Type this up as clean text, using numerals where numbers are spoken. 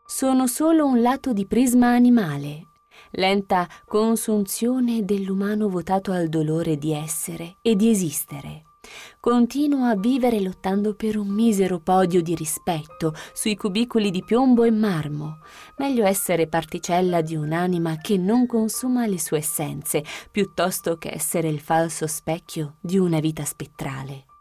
Sono solo un lato di prisma animale, lenta consunzione dell'umano votato al dolore di essere e di esistere. Continuo a vivere lottando per un misero podio di rispetto sui cubicoli di piombo e marmo. Meglio essere particella di un'anima che non consuma le sue essenze, piuttosto che essere il falso specchio di una vita spettrale.